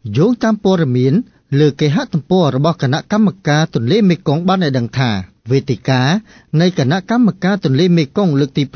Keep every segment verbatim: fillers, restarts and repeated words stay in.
យោងតាមព័ត៌មានលើគេហទំព័ររបស់គណៈកម្មការទន្លេមេគង្គបានឲ្យដឹងថាវេទិកានៃគណៈកម្មការទន្លេមេគង្គលើកទី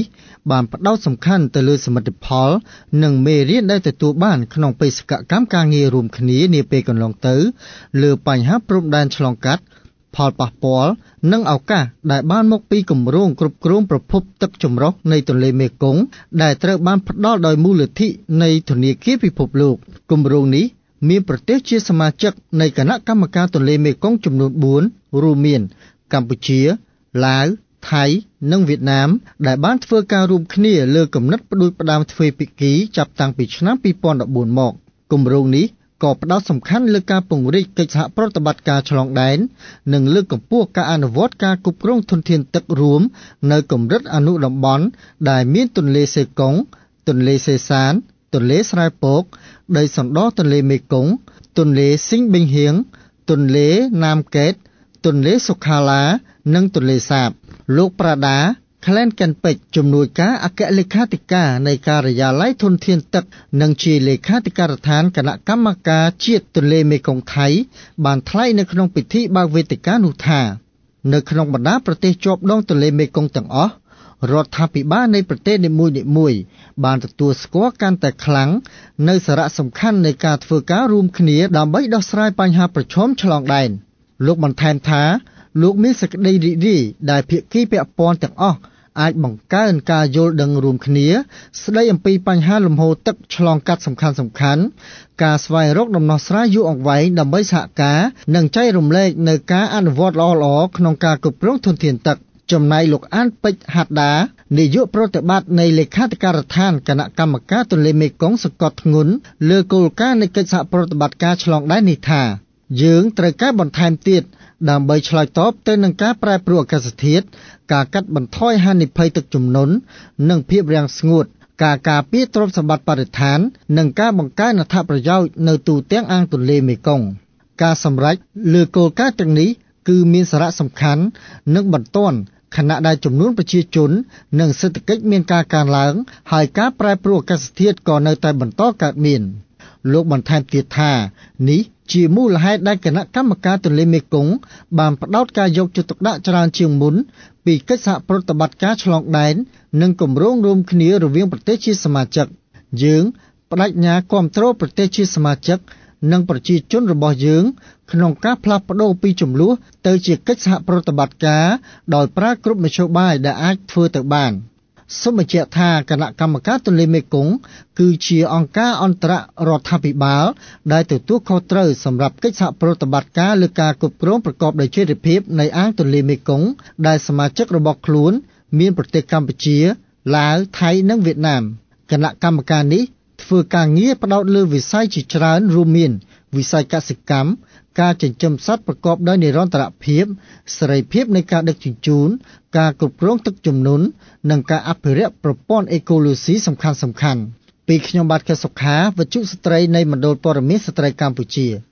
7បានផ្ដោតសំខាន់ទៅលើសមិទ្ធផលនិងមេរៀនដែលទទួលបានក្នុងបេសកកម្មការងាររួមគ្នានាពេលកន្លងទៅលើបញ្ហាព្រំដែនឆ្លងកាត់ផលប៉ះពាល់និងឱកាសដែលបានមកពីគម្រោងគ្រប់គ្រងប្រភពទឹកចម្រុះនៃទន្លេមេគង្គដែលត្រូវបានផ្ដល់ដោយមូលនិធិនៃធនាគារពិភពលោកគម្រោងនេះមានប្រទេសជាសមាជិកនៃគណៈកម្មការទន្លេមេគង្គចំនួន4រួមមានកម្ពុជាឡាវថៃនិងវៀតណាមដែលបានធ្វើការរួមគ្នាលើគំនិតផ្ដួចផ្ដើមទ្វេភាគីចាប់តាំងពីឆ្នាំពីរពាន់ដប់បួនមកគម្រោងនេះក៏ផ្ដោតសំខាន់លើការពង្រីកកិច្ចសហប្រតិបត្តិការឆ្លងដែននិងលើកកម្ពស់ការអនុវត្តការគ្រប់គ្រងធនធានទឹករួមនៅកម្រិតអនុតំបន់ដែលមានទន្លេសេកុងទន្លេសេសានទន្លេស្រែពកដីសណ្ដទន្លេមេគង្គទន្លេស៊ីងប៊ីងហៀងទន្លេណាមកេតទន្លេសុខាឡានិងទន្លេសាបលោកប្រាដាក្លែនកិនពេជ្រជំនួយការអគ្គលេខាធិការនៃការិយាល័យធនធានទឹកនិងជាលេខាធិការដ្ឋានគណៈកម្មការជាតិទន្លេមេគង្គថៃបានថ្លែងនៅក្នុងពិធីបើកវេទិកានោះថានៅក្នុងបណ្ដាប្រទេសជាប់ដងទន្លេមេគង្គទាំងអស់រដ្ឋាភិបាលនៃប្រទេសនីមួយៗបានទទួលស្គាល់កាន់តែខ្លាំងនៅសារៈសំខាន់នៃការធ្វើការរួមគ្នាដើម្បីដោះស្រាយបញ្ហាប្រឈមឆ្លងដែនលោកបន្ថែមថាលោកមានសេចក្តីរីករាយដែលភាគីពាក់ព័ន្ធទាំងអស់អាចបង្កើនការយល់ដឹងរួមគ្នាស្ដីអំពីបញ្ហាលំហូរទឹកឆ្លងកាត់សំខាន់ៗការស្វែងរកដំណោះស្រាយយូរអង្វែងដើម្បីសហការនិងចែករំលែកនៅការអនុវត្តល្អៗក្នុងការគ្រប់គ្រងធនធានទឹកចំណែកលោកអានពេជ្រហាត់ដានាយកប្រតិបត្តិនៃលេខាធិការដ្ឋានគណៈកម្មការទន្លេមេគង្គសង្កត់ធ្ងន់លើគោលការណ៍នៃកិច្ចសហប្រតិបត្តិការឆ្លងដែននេះថាយើងត្រូវការបន្ថែមទៀតដើម្បីឆ្លើយតបទៅនឹងការប្រែប្រួលអាកាសធាតុការកាត់បន្ថយហានិភ័យទឹកជំនន់និងភាពរាំងស្ងួតការការពារទ្រព្យសម្បត្តិបរិស្ថាននិងការបង្កើនអត្ថប្រយោជន៍នៅទូទាំងអាងទន្លេមេគង្គការសម្រេចលើគោលការណ៍ទាំងនេះគឺមានសារៈសំខាន់និងបន្ទាន់ខណៈដែលចំនួនប្រជាជននិងសេដ្ឋកិច្ចមានការកើនឡើងហើយការប្រែប្រួលអាកាសធាតុក៏នៅតែបន្តកើតមានលោកបន្ថែមទៀតថានេះជាមូលហេតុដែលគណៈកម្មការទន្លេមេគង្គបានផ្ដោតការយកចិត្តទុកដាក់ច្រើនជាងមុនពីកិច្ចសហប្រតិបត្តិការឆ្លងដែននិងគម្រោងរួមគ្នារវាងប្រទេសជាសមាជិកយើងបដិញ្ញាគាំទ្រប្រទេសជាសមាជិកនិងប្រជាជនរបស់យើងក្នុងការផ្លាស់ប្ដូរពីជម្លោះទៅជាកិច្ចសហប្រតិបត្តិការដោយប្រើគ្រប់មធ្យោបាយដែលអាចធ្វើទៅបានសូមបញ្ជាក់ថាគណៈកម្មការទន្លេមេគង្គគឺជាអង្គការអន្តររដ្ឋាភិបាលដែលទទួលខុសត្រូវសម្រាប់កិច្ចសហប្រតិបត្តិការលើការគ្រប់គ្រងប្រកបដោយចីរភាពនៃអាងទន្លេមេគង្គដែលសមាជិករបស់ខ្លួនមានប្រទេសកម្ពុជាឡាវថៃនិងវៀតណាមគណៈកម្មការនេះធ្វើការងារផ្ដោតលើវិស័យជាច្រើនរួមមានវិស័យកសិកម្មការចិញ្ចឹមសត្វប្រកបដោយនិរន្តរភាពសេរីភាពនៃការដឹកជញ្ជូនការគ្រប់គ្រងទឹកជំនន់និងការអភិរក្សប្រព័ន្ធអេកូឡូស៊ីសំខាន់ៗពីខ្ញុំបាទកែសុខាវិទ្យុស្ត្រីនៃមណ្ឌលព័ត៌មានស្ត្រីកម្ពុជា